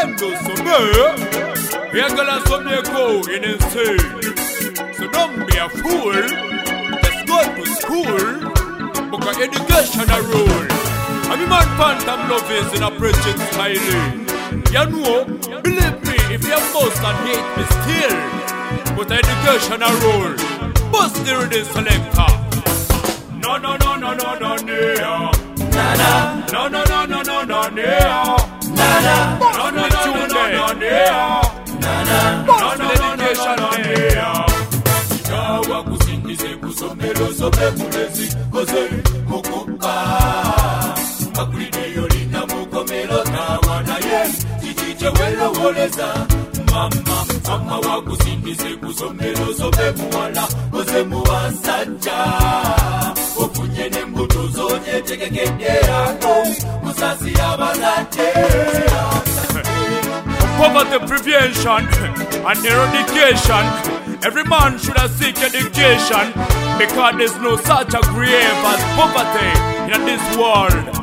Endo somewhere, you're gonna somewhere go in insane. So don't be a fool, just go to school, because education a rule. I mean man phantom love is in a preaching style. You know, believe me, if you must and hate me still, but education a rule. Bust the reading selector. No, no, no, no, no, no, no. Nana. No, no, no, no, no, no, no. Nana. No, no, no, no, no, no, no. Nana. No, no, education no. Ikawa kusindize kusomero sobe kulezi koze mukuka. Makulide yolina mukomero tawana yes. Chichiche welo woleza. Mama wakusindize kusomero sobe muwala koze muwasanja. Ofunye nembuto zonye tekekende yako musasi abazate. Poverty prevention and eradication. Every man should have seek education, because there's no such a grave as poverty in this world.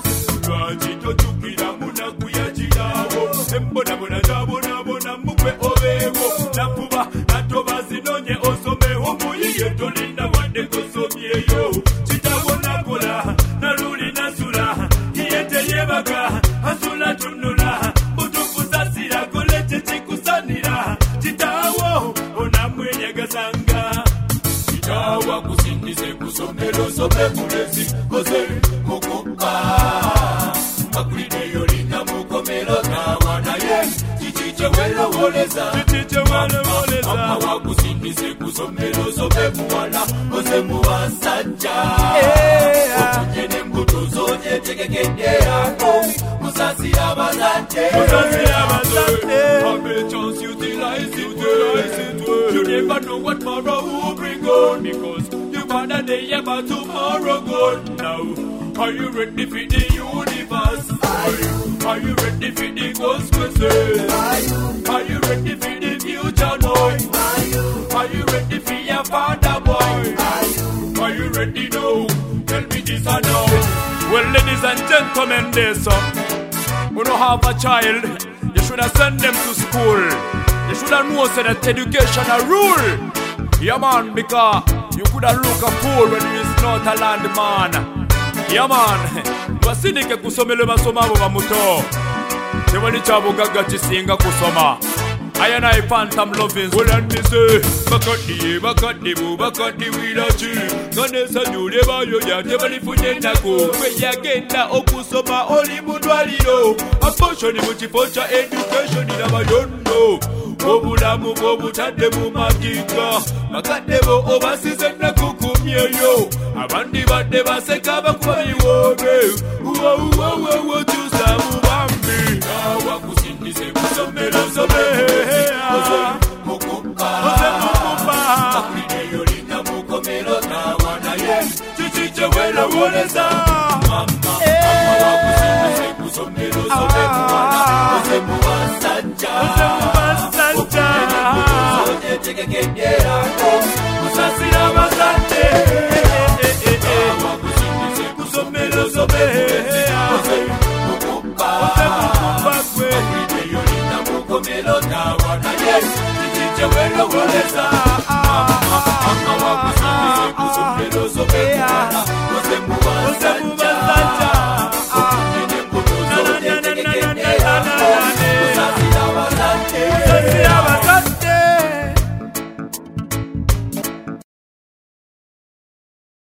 Ikawa kusindize kusomero sobe kulezi koze mukuka. Makulide yolina mukomero tawana yes. Chichiche welo woleza. Mama wakusindize kusomero sobe muwala koze muwasanja. Ofunye nembuto zonye tekekende yako musasi abazate. Have a chance, utilize it. You never know what tomorrow will bring on, because you want a day about tomorrow gone. Now, are you ready for the universe? Are you ready for the consequences? Are you ready for the future boy? Are you ready for your father boy? Are you ready now? Tell me this or no. Well, ladies and gentlemen, this who don't have a child, you should have sent them to school. You should have known that education a rule. Yeah man, because you could have look a fool when you is not a landman. Yeah man, wasinike kusomele masoma abo bamuto. Tewali chabo gaga chisinga kusoma. I and I phantom loving. Well and me say, bakati wilachi. Ganesa nyule bayo ya tebali funenda ko. Kwe ya genda okusoma oli mudwaliro. Aposho ni muchifocha education ina bayondo. Obulamu bobutadde mu matika. Makadebo obasize na kukumyeyo. Abandi badde baseka bakuba biwobe. Uwo tusa mubambi. Kawa kusindize kusomero sobe. Mukupa. Makulide yolina mukomero tawana yes. Chichiche welo woleza. Mama wakusindize kusomero sobe muwala koze muwasanja. Tekekende yako musasi abazate. Kawa kusindize kusomero sobe.